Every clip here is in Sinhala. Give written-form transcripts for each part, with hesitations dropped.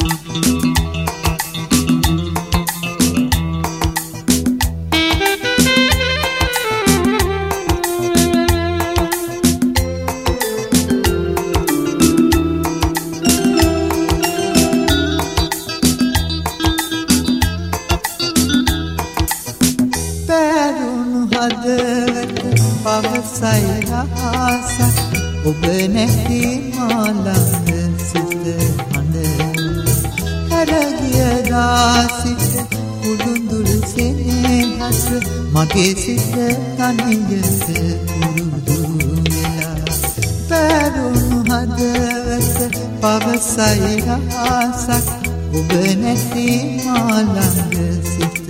පවසයි රහසක් ඔබ නැති මා ළඟ සිට හඬ හැරගිය දාසිට කුළුඳුල් සෙනෙහස මගේ සිට තනියට පුරුදු වෙලා පැරුණු හදවත පවසයි රහසක් ඔබ නැති මා ළඟ සිට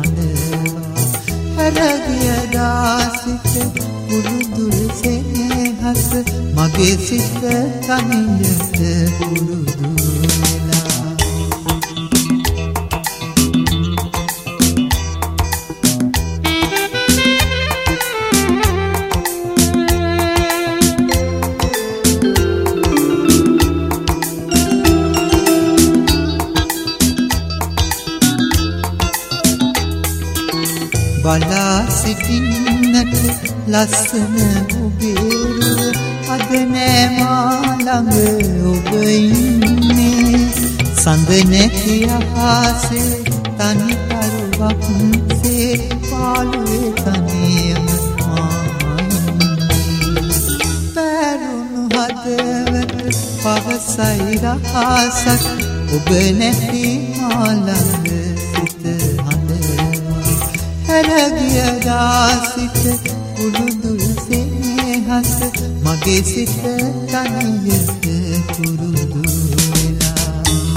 හැරගිය දාසිට කුළුඳුල් සෙනෙහස මගේ සිත තනියට පුරුදු වෙලා බලා සිටින්නට ලස්සන ඔබේ අද නෑ මා ළඟ ඔබ ඉන්නේ සඳ නැති අහසේ තනි කරුවක්සේ පාළුවේ තනියම මා ඉන්නේ පැරුණු හදවත පවසයි රහසක් ඔබ නැති මා ළඟ සිට හැරගිය දාසිට කුළුඳුල් සෙනෙහස මගේ සිත තනියට පුරුදු වෙලා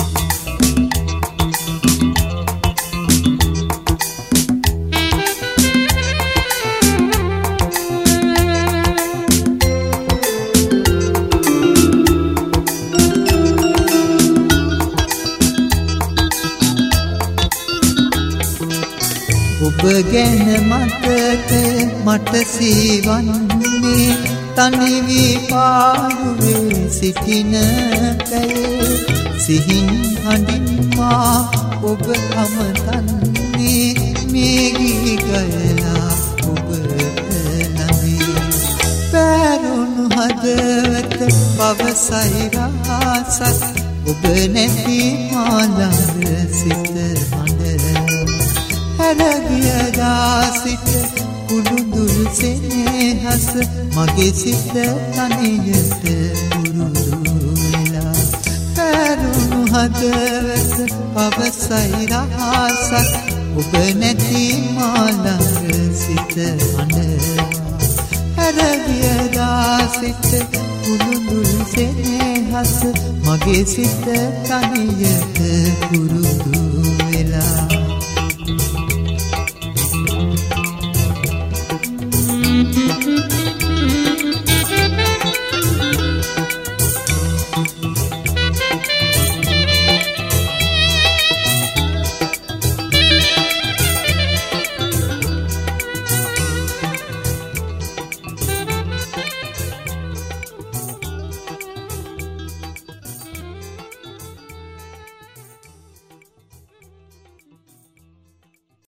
ඔබ ගැන මතක මට සීවන්නේ තනි වී පාළුවේ සිටින කයේ සිහින් හඬින් මා ඔබ අමතන්නේ මේ ගී ගයලා ඔබ ළඟේ පැරුණු හදවත පවසයි රහසක් ඔබ නැති මා ළඟ සිට හැරගිය දාසිට කුළුඳුල් සෙනෙහස මගේ සිත තනියට පුරුදු වෙලා පැරුණු හදවත පවසයි රහසක් ඔබ නැති මා ළඟ සිට හැරගිය දාසිට කුළුඳුල් සෙනෙහස මගේ සිත තනියට පුරුදු වෙලා